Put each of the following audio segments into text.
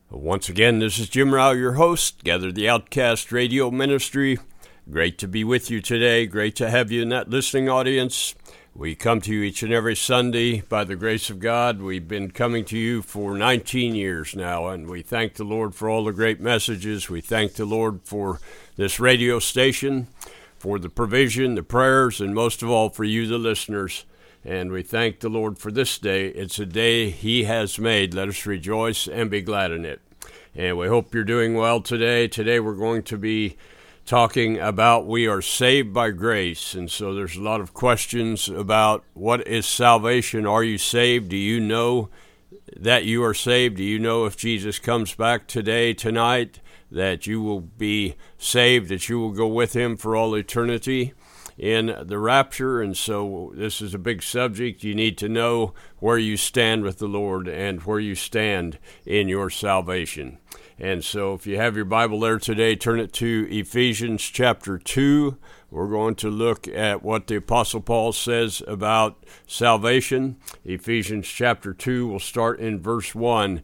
Once again, this is Jim Rao, your host, Gather the Outcast Radio Ministry. Great to be with you today. Great to have you in that listening audience. We come to you each and every Sunday by the grace of God. We've been coming to you for 19 years now, and we thank the Lord for all the great messages. We thank the Lord for this radio station, for the provision, the prayers, and most of all for you, the listeners. And we thank the Lord for this day. It's a day He has made. Let us rejoice and be glad in it. And we hope you're doing well today. Today we're going to be talking about we are saved by grace. And so there's a lot of questions about what is salvation. Are you saved? Do you know that you are saved? Do you know if Jesus comes back today, tonight, that you will be saved, that you will go with Him for all eternity in the rapture? And so this is a big subject. You need to know where you stand with the Lord and where you stand in your salvation. And so if you have your Bible there today, turn it to Ephesians chapter 2. We're going to look at what the Apostle Paul says about salvation. Ephesians chapter 2, we'll start in verse 1.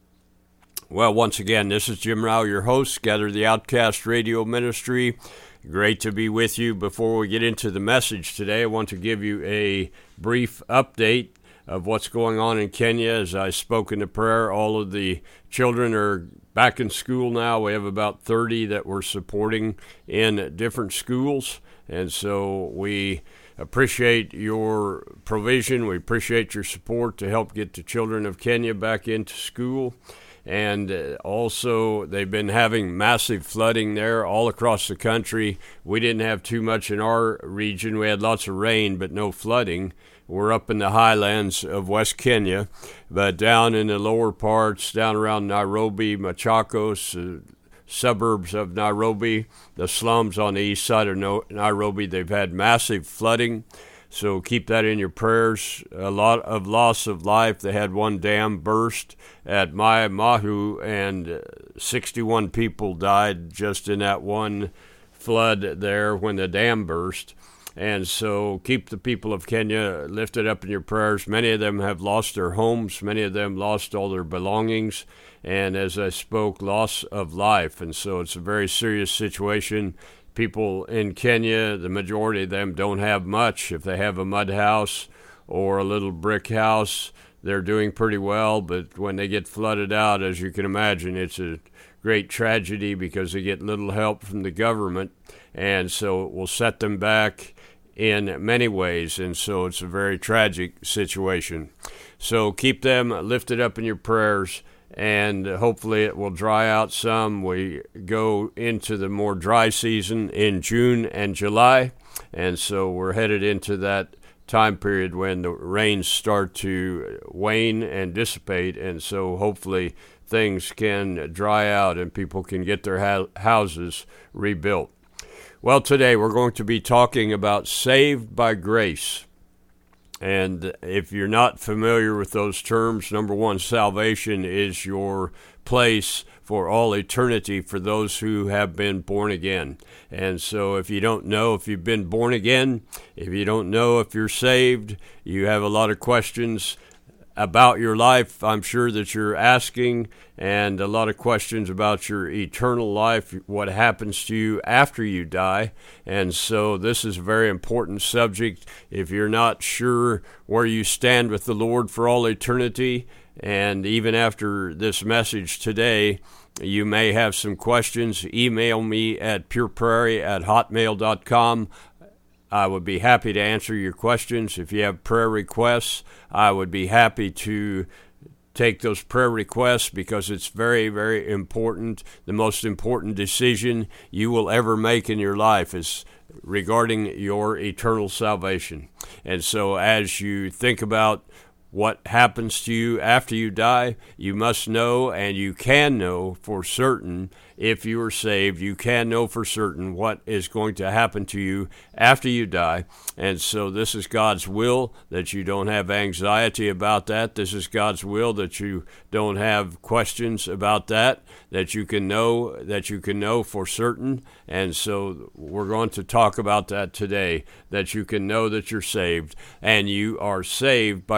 Well, once again, this is Jim Rao, your host, Gather the Outcast Radio Ministry. Great to be with you. Before we get into the message today, I want to give you a brief update of what's going on in Kenya. As I spoke in the prayer, all of the children are back in school now. We have about 30 that we're supporting in different schools, and so we appreciate your provision. We appreciate your support to help get the children of Kenya back into school. And also, they've been having massive flooding there all across the country. We didn't have too much in our region. We had lots of rain, but no flooding. We're up in the highlands of West Kenya, but down in the lower parts, down around Nairobi, Machakos, suburbs of Nairobi, the slums on the east side of Nairobi, they've had massive flooding. So keep that in your prayers. A lot of loss of life. They had one dam burst at Mai Mahiu, and 61 people died just in that one flood there when the dam burst. And so keep the people of Kenya lifted up in your prayers. Many of them have lost their homes. Many of them lost all their belongings. And as I spoke, loss of life. And so it's a very serious situation. People in Kenya, the majority of them don't have much. If they have a mud house or a little brick house, they're doing pretty well. But when they get flooded out, as you can imagine, it's a great tragedy because they get little help from the government. And so it will set them back in many ways. And so it's a very tragic situation. So keep them lifted up in your prayers. And hopefully it will dry out some. We go into the more dry season in June and July, and so we're headed into that time period when the rains start to wane and dissipate, and so hopefully things can dry out and people can get their houses rebuilt. Well, today we're going to be talking about saved by grace. And if you're not familiar with those terms, number one, salvation is your place for all eternity for those who have been born again. And so if you don't know if you've been born again, if you don't know if you're saved, you have a lot of questions about your life, I'm sure that you're asking, and a lot of questions about your eternal life, what happens to you after you die. And so this is a very important subject. If you're not sure where you stand with the Lord for all eternity, and even after this message today, you may have some questions, email me at pureprairie@hotmail.com. I would be happy to answer your questions. If you have prayer requests, I would be happy to take those prayer requests because it's very, very important. The most important decision you will ever make in your life is regarding your eternal salvation. And so as you think about what happens to you after you die, you must know, and you can know for certain, if you are saved, you can know for certain what is going to happen to you after you die. And so this is God's will, that you don't have anxiety about that. This is God's will, that you don't have questions about that, that you can know for certain. And so we're going to talk about that today, that you can know that you're saved, and you are saved by grace.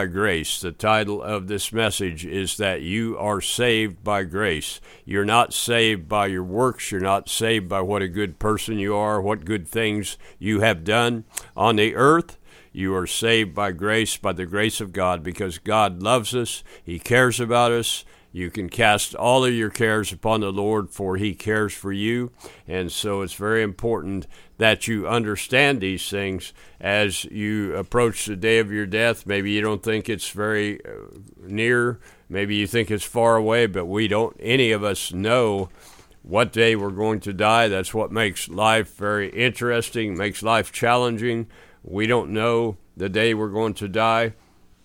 grace. The title of this message is that you are saved by grace. You're not saved by your works. You're not saved by what a good person you are, what good things you have done on the earth. You are saved by grace, by the grace of God, because God loves us. He cares about us. You can cast all of your cares upon the Lord, for He cares for you. And so it's very important that you understand these things as you approach the day of your death. Maybe you don't think it's very near. Maybe you think it's far away, but we don't, any of us know what day we're going to die. That's what makes life very interesting, makes life challenging. We don't know the day we're going to die.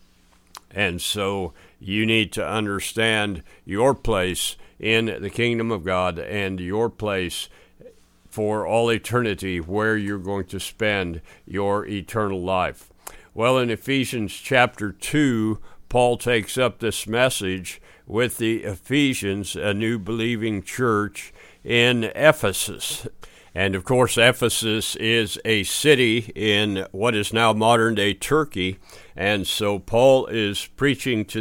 And so you need to understand your place in the kingdom of God and your place for all eternity, where you're going to spend your eternal life. Well, in Ephesians chapter 2, Paul takes up this message with the Ephesians, a new believing church in Ephesus. And of course, Ephesus is a city in what is now modern-day Turkey. And so Paul is teaching to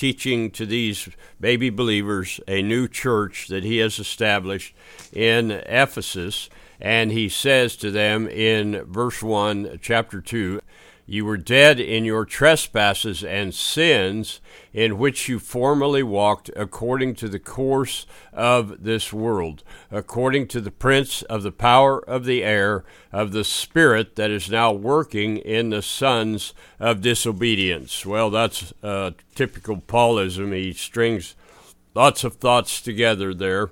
these baby believers a new church that he has established in Ephesus. And he says to them in verse 1, chapter 2, "You were dead in your trespasses and sins, in which you formerly walked according to the course of this world, according to the prince of the power of the air, of the spirit that is now working in the sons of disobedience." Well, that's typical Paulism. He strings lots of thoughts together there.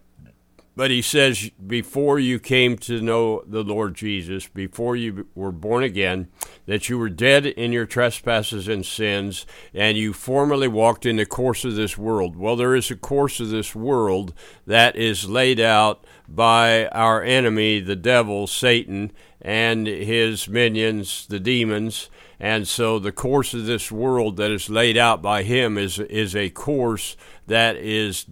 But he says, before you came to know the Lord Jesus, before you were born again, that you were dead in your trespasses and sins, and you formerly walked in the course of this world. Well, there is a course of this world that is laid out by our enemy, the devil, Satan, and his minions, the demons. And so the course of this world that is laid out by him is a course that is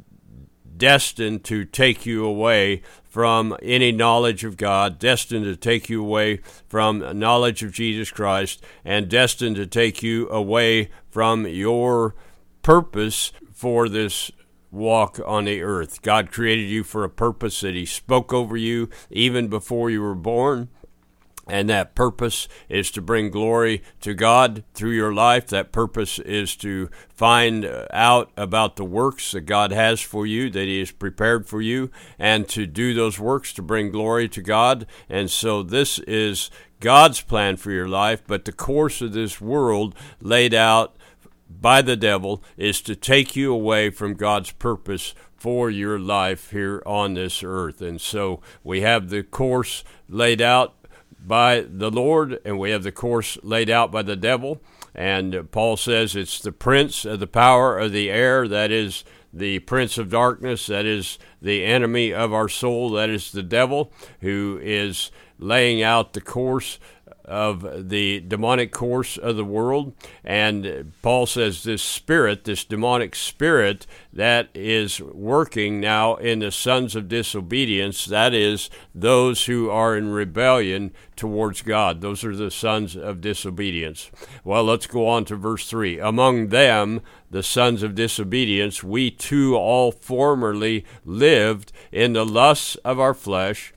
destined to take you away from any knowledge of God, destined to take you away from knowledge of Jesus Christ, and destined to take you away from your purpose for this walk on the earth. God created you for a purpose that He spoke over you even before you were born. And that purpose is to bring glory to God through your life. That purpose is to find out about the works that God has for you, that He has prepared for you, and to do those works to bring glory to God. And so this is God's plan for your life, but the course of this world laid out by the devil is to take you away from God's purpose for your life here on this earth. And so we have the course laid out by the Lord, and we have the course laid out by the devil. And Paul says it's the prince of the power of the air, that is the prince of darkness, that is the enemy of our soul, that is the devil, who is laying out the course of the demonic course of the world. And Paul says this spirit, this demonic spirit that is working now in the sons of disobedience, that is those who are in rebellion towards God. Those are the sons of disobedience. Well, let's go on to verse 3. "Among them, the sons of disobedience, we too all formerly lived in the lusts of our flesh,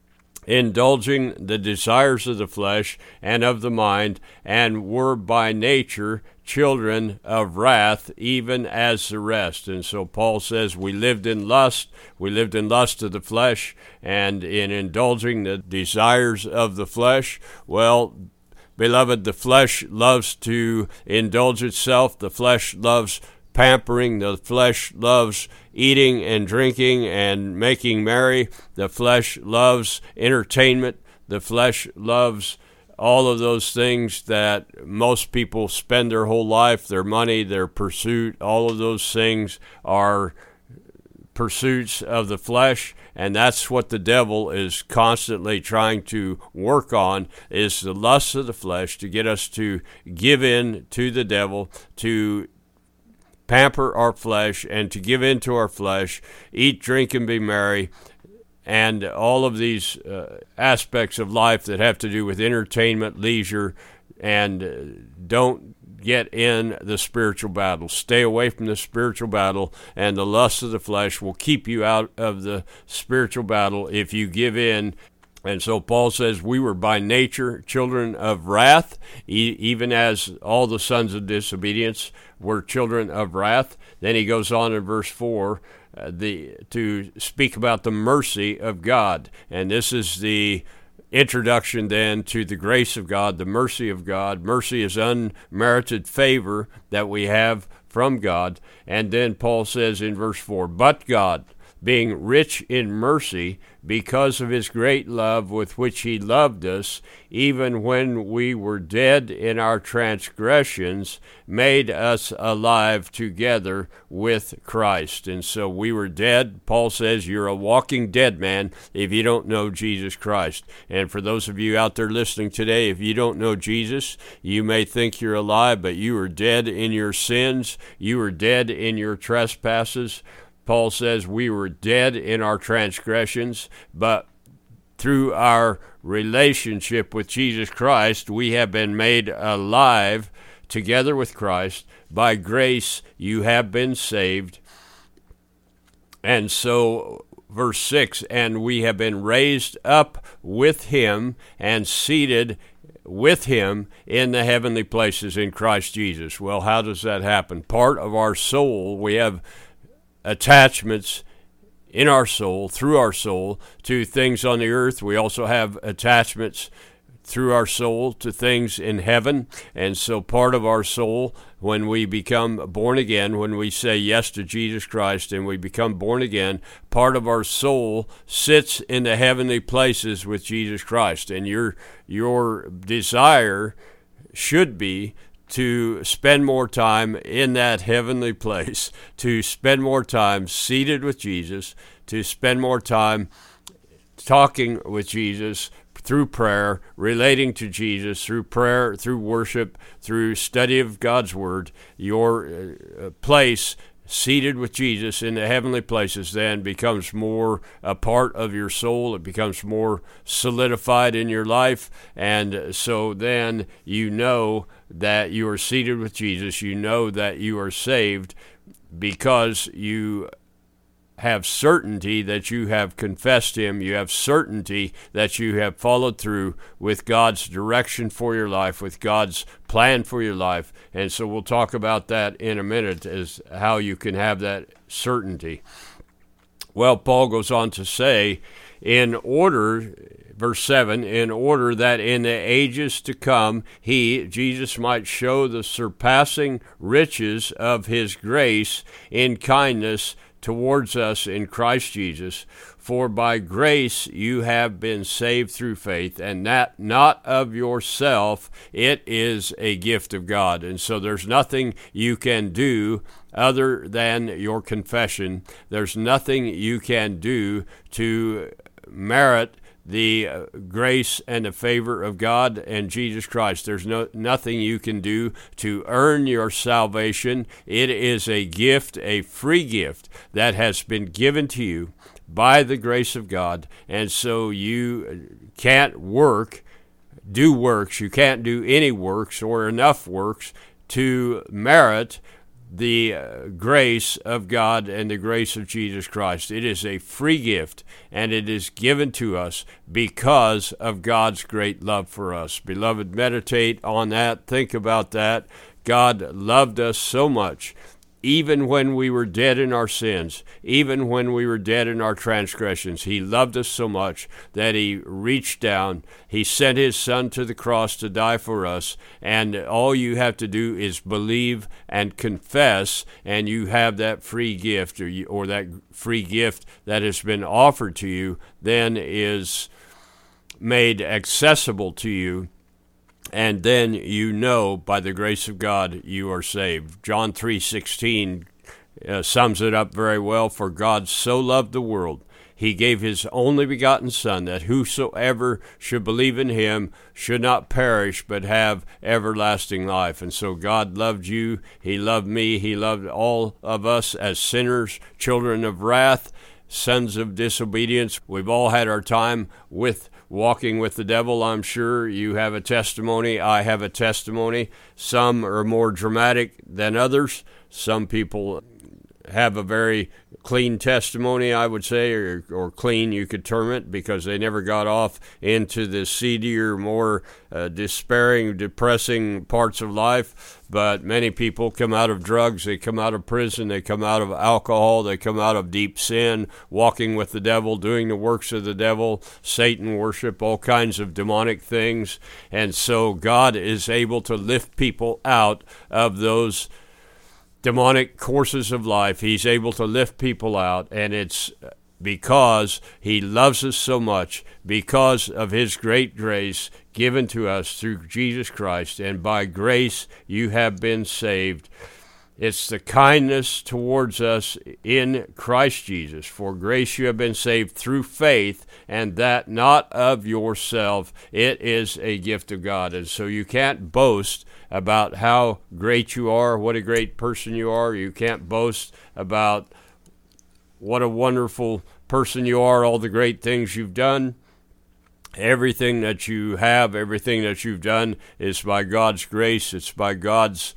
indulging the desires of the flesh and of the mind, and were by nature children of wrath, even as the rest." And so Paul says we lived in lust of the flesh, and in indulging the desires of the flesh. Well, beloved, the flesh loves to indulge itself. The flesh loves pampering. The flesh loves eating and drinking and making merry. The flesh loves entertainment. The flesh loves all of those things that most people spend their whole life, their money, their pursuit. All of those things are pursuits of the flesh, and that's what the devil is constantly trying to work on, is the lust of the flesh, to get us to give in to the devil, to pamper our flesh and to give in to our flesh, eat, drink, and be merry, and all of these aspects of life that have to do with entertainment, leisure, and don't get in the spiritual battle. Stay away from the spiritual battle, and the lust of the flesh will keep you out of the spiritual battle if you give in. And so Paul says we were by nature children of wrath, even as all the sons of disobedience were children of wrath. Then he goes on in verse 4 to speak about the mercy of God. And this is the introduction then to the grace of God, the mercy of God. Mercy is unmerited favor that we have from God. And then Paul says in verse 4, but God, being rich in mercy, because of his great love with which he loved us, even when we were dead in our transgressions, made us alive together with Christ. And so we were dead. Paul says you're a walking dead man if you don't know Jesus Christ. And for those of you out there listening today, if you don't know Jesus, you may think you're alive, but you are dead in your sins. You are dead in your trespasses. Paul says we were dead in our transgressions, but through our relationship with Jesus Christ, we have been made alive together with Christ. By grace, you have been saved. And so, verse 6, and we have been raised up with him and seated with him in the heavenly places in Christ Jesus. Well, how does that happen? Part of our soul, we have attachments in our soul, through our soul, to things on the earth. We also have attachments through our soul to things in heaven. And so part of our soul, when we become born again, when we say yes to Jesus Christ and we become born again, part of our soul sits in the heavenly places with Jesus Christ. And your desire should be to spend more time in that heavenly place, to spend more time seated with Jesus, to spend more time talking with Jesus through prayer, relating to Jesus through prayer, through worship, through study of God's Word. Your place seated with Jesus in the heavenly places then becomes more a part of your soul. It becomes more solidified in your life. And so then you know that you are seated with Jesus. You know that you are saved because you have certainty that you have confessed him. You have certainty that you have followed through with God's direction for your life, with God's plan for your life. And so we'll talk about that in a minute, as how you can have that certainty. Well, Paul goes on to say, in order, verse 7, in order that in the ages to come he, Jesus, might show the surpassing riches of his grace in kindness towards us in Christ Jesus. For by grace you have been saved through faith, and that not of yourself, it is a gift of God. And so there's nothing you can do other than your confession. There's nothing you can do to merit the grace and the favor of God and Jesus Christ. There's nothing you can do to earn your salvation. It is a gift, a free gift that has been given to you by the grace of God. And so you can't do works. You can't do any works or enough works to merit the grace of God and the grace of Jesus Christ. It is a free gift, and it is given to us because of God's great love for us. Beloved, meditate on that. Think about that. God loved us so much, even when we were dead in our sins, even when we were dead in our transgressions. He loved us so much that he reached down. He sent his son to the cross to die for us. And all you have to do is believe and confess, and you have that free gift, or that free gift that has been offered to you, then is made accessible to you. And then you know, by the grace of God, you are saved. John 3:16 sums it up very well. For God so loved the world, he gave his only begotten Son, that whosoever should believe in him should not perish, but have everlasting life. And so God loved you. He loved me. He loved all of us as sinners, children of wrath, sons of disobedience. We've all had our time with walking with the devil, I'm sure. You have a testimony. I have a testimony. Some are more dramatic than others. Some people have a very clean testimony, I would say, or clean, you could term it, because they never got off into the seedier, more despairing, depressing parts of life. But many people come out of drugs, they come out of prison, they come out of alcohol, they come out of deep sin, walking with the devil, doing the works of the devil, Satan worship, all kinds of demonic things. And so God is able to lift people out of those demonic courses of life. He's able to lift people out, and it's because He loves us so much, because of His great grace given to us through Jesus Christ, and by grace you have been saved. It's the kindness towards us in Christ Jesus. For grace you have been saved through faith, and that not of yourself. It is a gift of God. And so you can't boast about how great you are, what a great person you are. You can't boast about what a wonderful person you are, all the great things you've done. Everything that you have, everything that you've done is by God's grace. It's by God's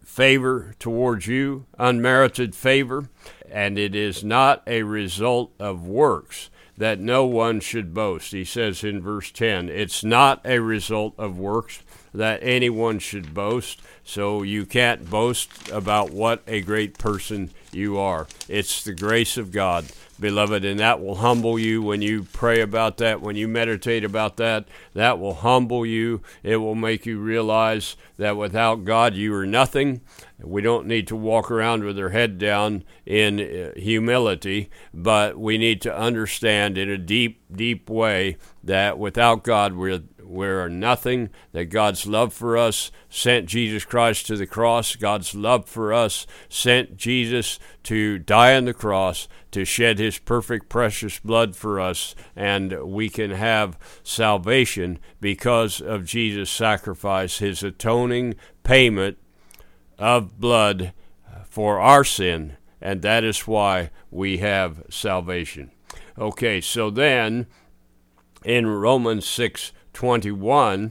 favor towards you, unmerited favor, and it is not a result of works, that no one should boast. He says in verse 10, it's not a result of works that anyone should boast. So you can't boast about what a great person you are. It's the grace of God, beloved, and that will humble you when you pray about that, when you meditate about that. That will humble you. It will make you realize that without God you are nothing. We don't need to walk around with our head down in humility, but we need to understand in a deep, deep way that without God we're nothing, that God's love for us sent Jesus Christ to the cross. God's love for us sent Jesus to die on the cross, to shed His perfect, precious blood for us, and we can have salvation because of Jesus' sacrifice, His atoning payment of blood for our sin, and that is why we have salvation. Okay, so then in Romans 6:21,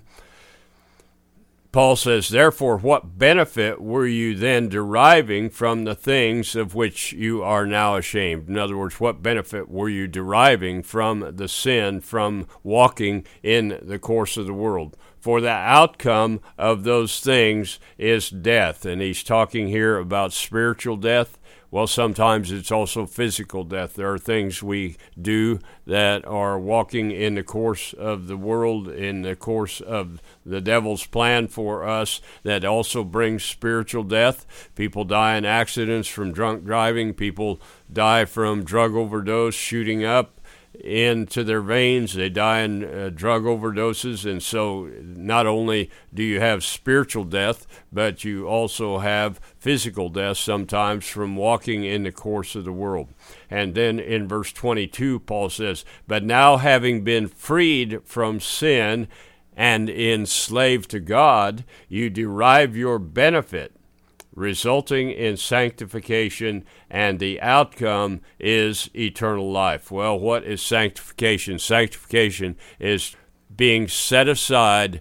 Paul says, therefore, what benefit were you then deriving from the things of which you are now ashamed? In other words, what benefit were you deriving from the sin, from walking in the course of the world? For the outcome of those things is death. And he's talking here about spiritual death. Well, sometimes it's also physical death. There are things we do that are walking in the course of the world, in the course of the devil's plan for us, that also brings spiritual death. People die in accidents from drunk driving. People die from drug overdose, shooting up into their veins. They die in drug overdoses. And so not only do you have spiritual death, but you also have physical death sometimes from walking in the course of the world. And then in verse 22, Paul says, but now having been freed from sin and enslaved to God, you derive your benefit, resulting in sanctification, and the outcome is eternal life. Well, what is sanctification? Sanctification is being set aside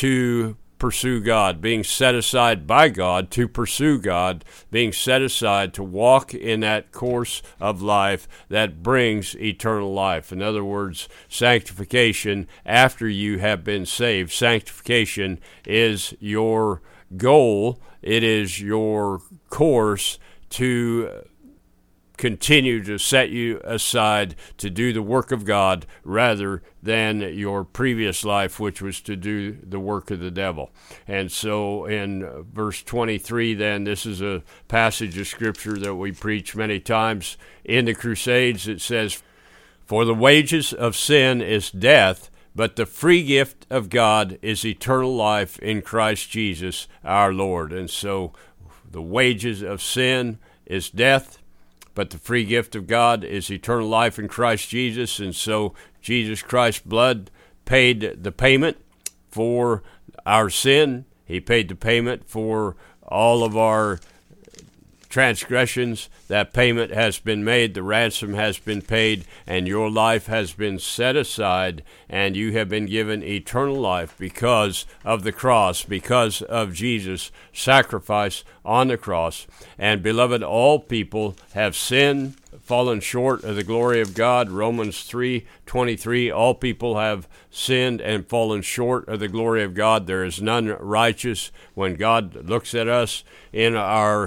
to pursue God, being set aside by God to pursue God, being set aside to walk in that course of life that brings eternal life. In other words, sanctification after you have been saved. Sanctification is your goal. It is your course to continue to set you aside to do the work of God rather than your previous life, which was to do the work of the devil. And so in verse 23, then, this is a passage of Scripture that we preach many times in the Crusades. It says, for the wages of sin is death, but the free gift of God is eternal life in Christ Jesus our Lord. And so the wages of sin is death, but the free gift of God is eternal life in Christ Jesus. And so Jesus Christ's blood paid the payment for our sin. He paid the payment for all of our transgressions, that payment has been made, the ransom has been paid, and your life has been set aside, and you have been given eternal life because of the cross, because of Jesus' sacrifice on the cross. And beloved, all people have sinned, fallen short of the glory of God. Romans 3:23, all people have sinned and fallen short of the glory of God. There is none righteous. When God looks at us in our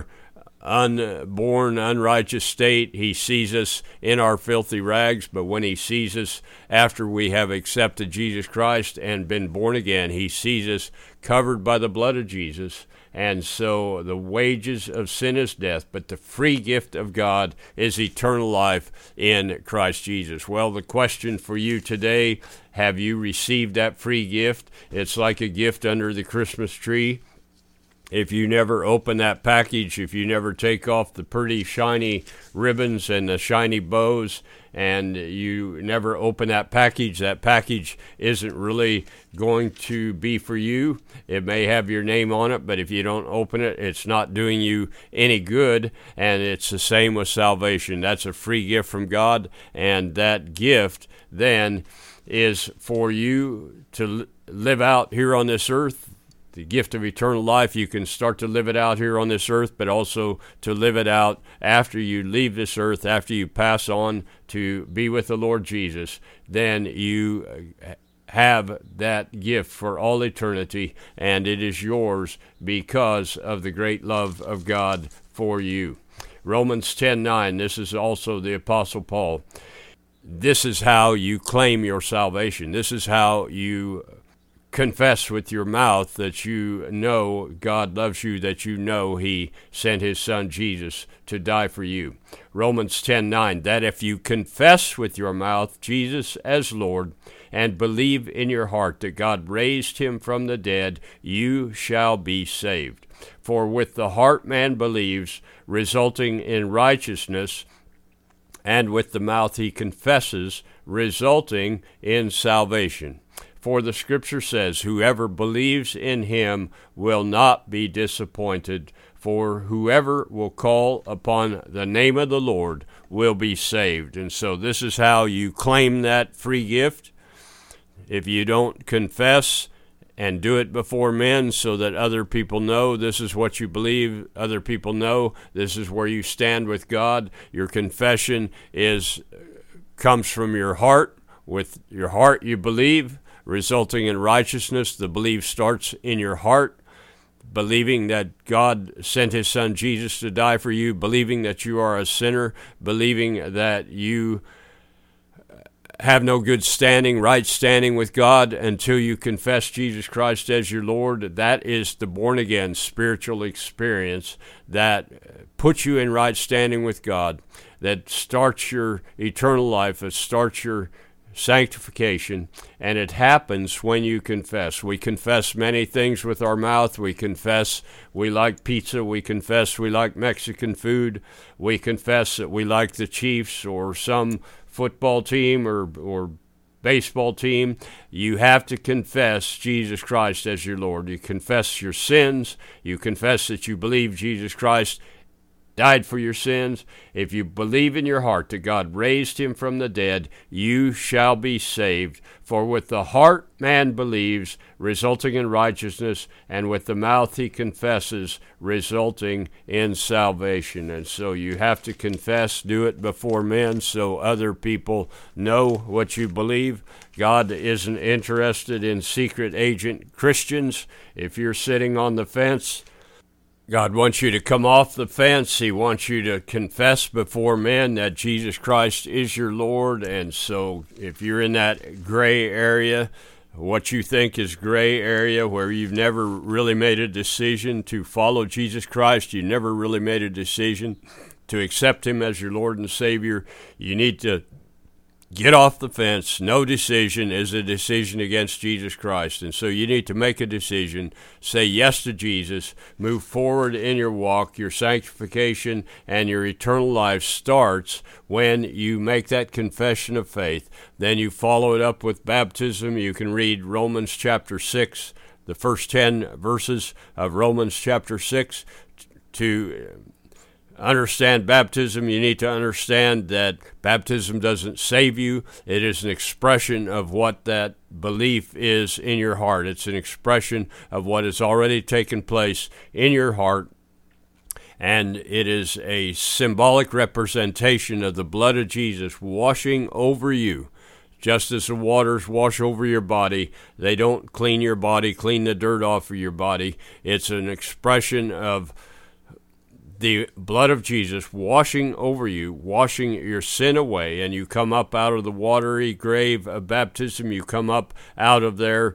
unborn, unrighteous state, he sees us in our filthy rags, but when he sees us after we have accepted Jesus Christ and been born again, he sees us covered by the blood of Jesus. And so the wages of sin is death, but the free gift of God is eternal life in Christ Jesus. Well, the question for you today, have you received that free gift? It's like a gift under the Christmas tree. If you never open that package, if you never take off the pretty shiny ribbons and the shiny bows, and you never open that package isn't really going to be for you. It may have your name on it, but if you don't open it, it's not doing you any good. And it's the same with salvation. That's a free gift from God, and that gift then is for you to live out here on this earth. The gift of eternal life, you can start to live it out here on this earth, but also to live it out after you leave this earth, after you pass on to be with the Lord Jesus. Then you have that gift for all eternity, and it is yours because of the great love of God for you. Romans 10:9, this is also the Apostle Paul. This is how you claim your salvation. This is how you confess with your mouth that you know God loves you, that you know he sent his son Jesus to die for you. Romans 10:9, that if you confess with your mouth Jesus as Lord and believe in your heart that God raised him from the dead, you shall be saved. For with the heart man believes, resulting in righteousness, and with the mouth he confesses, resulting in salvation. For the Scripture says, whoever believes in him will not be disappointed, for whoever will call upon the name of the Lord will be saved. And so this is how you claim that free gift. If you don't confess and do it before men so that other people know this is what you believe, other people know this is where you stand with God, your confession comes from your heart. With your heart you believe, resulting in righteousness. The belief starts in your heart, believing that God sent his son Jesus to die for you, believing that you are a sinner, believing that you have no good standing, right standing with God until you confess Jesus Christ as your Lord. That is the born-again spiritual experience that puts you in right standing with God, that starts your eternal life, that starts your sanctification, and it happens when you confess. We confess many things with our mouth. We confess we like pizza. We confess we like Mexican food. We confess that we like the Chiefs or some football team or baseball team. You have to confess Jesus Christ as your Lord. You confess your sins. You confess that you believe Jesus Christ died for your sins. If you believe in your heart that God raised him from the dead, you shall be saved. For with the heart man believes, resulting in righteousness, and with the mouth he confesses, resulting in salvation. And so you have to confess, do it before men so other people know what you believe. God isn't interested in secret agent Christians. If you're sitting on the fence, God wants you to come off the fence. He wants you to confess before men that Jesus Christ is your Lord. And so if you're in that gray area, what you think is gray area where you've never really made a decision to follow Jesus Christ, you never really made a decision to accept him as your Lord and Savior, you need to get off the fence. No decision is a decision against Jesus Christ. And so you need to make a decision, say yes to Jesus, move forward in your walk. Your sanctification and your eternal life starts when you make that confession of faith. Then you follow it up with baptism. You can read Romans chapter 6, the first 10 verses of Romans chapter 6 to understand baptism, you need to understand that baptism doesn't save you. It is an expression of what that belief is in your heart. It's an expression of what has already taken place in your heart. And it is a symbolic representation of the blood of Jesus washing over you. Just as the waters wash over your body, they don't clean your body, clean the dirt off of your body. It's an expression of the blood of Jesus washing over you, washing your sin away, and you come up out of the watery grave of baptism. You come up out of there,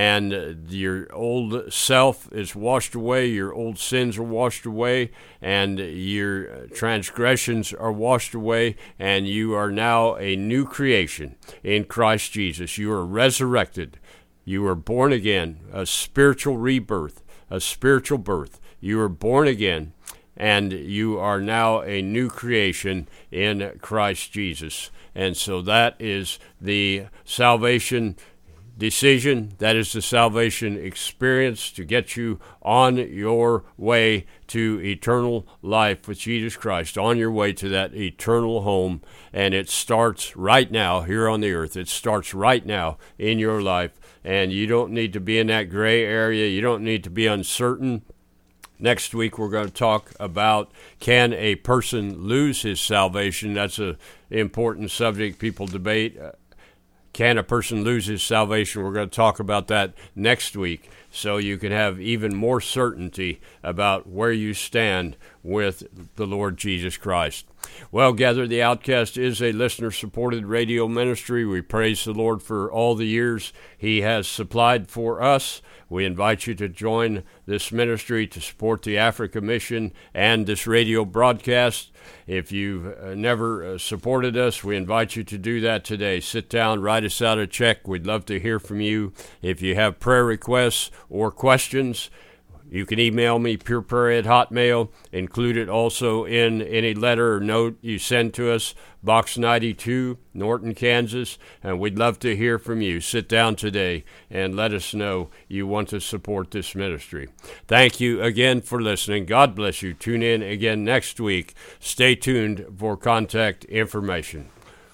and your old self is washed away, your old sins are washed away, and your transgressions are washed away, and you are now a new creation in Christ Jesus. You are resurrected. You are born again, a spiritual rebirth, a spiritual birth. You are born again. And you are now a new creation in Christ Jesus. And so that is the salvation decision. That is the salvation experience to get you on your way to eternal life with Jesus Christ, on your way to that eternal home. And it starts right now here on the earth. It starts right now in your life. And you don't need to be in that gray area. You don't need to be uncertain. Next week, we're going to talk about, can a person lose his salvation? That's an important subject people debate. Can a person lose his salvation? We're going to talk about that next week, so you can have even more certainty about where you stand with the Lord Jesus Christ. Well, Gather the Outcast is a listener-supported radio ministry. We praise the Lord for all the years He has supplied for us. We invite you to join this ministry to support the Africa Mission and this radio broadcast. If you've never supported us, we invite you to do that today. Sit down, write us out a check. We'd love to hear from you. If you have prayer requests or questions, you can email me, pureprayer@hotmail. Include it also in any letter or note you send to us, Box 92, Norton, Kansas, and we'd love to hear from you. Sit down today and let us know you want to support this ministry. Thank you again for listening. God bless you. Tune in again next week. Stay tuned for contact information.